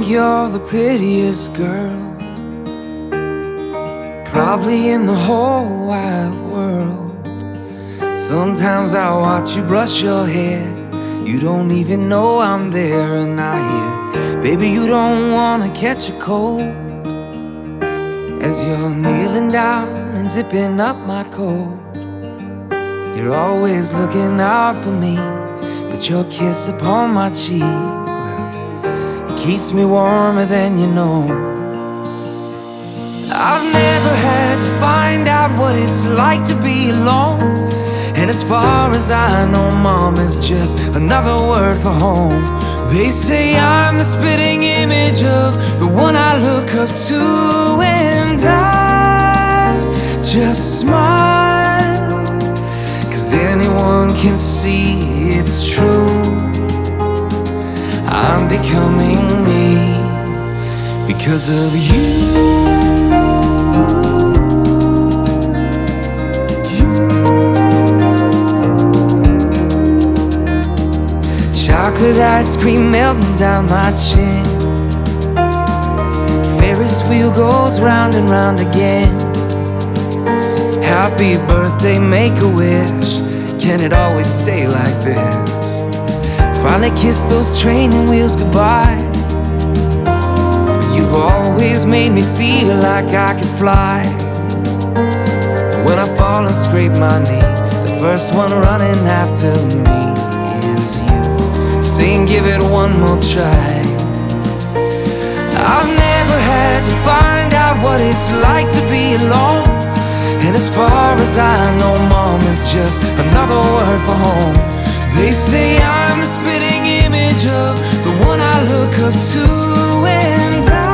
you're the prettiest girl probably in the whole wide world. Sometimes I watch you brush your hair, you don't even know I'm there, and I hear, baby, you don't wanna catch a cold, as you're kneeling down and zipping up my coat. You're always looking out for me, but your kiss upon my cheek, well, it keeps me warmer than you know. I've never had to find out what it's like to be alone, and as far as I know, Mom is just another word for home. They say I'm the spitting image of the one I look up to, and I just smile, 'cause anyone can see it's true. I'm becoming me because of you. Chocolate ice cream melting down my chin, Ferris wheel goes round and round again. Happy birthday, make a wish, can it always stay like this? Finally kiss those training wheels goodbye. You've always made me feel like I could fly, and when I fall and scrape my knee, the first one running after me is you, saying give it one more try. I've never had to find out what it's like to be alone, and as far as I know, Mom is just another word for home. They say I'm the spitting image of the one I look up to, and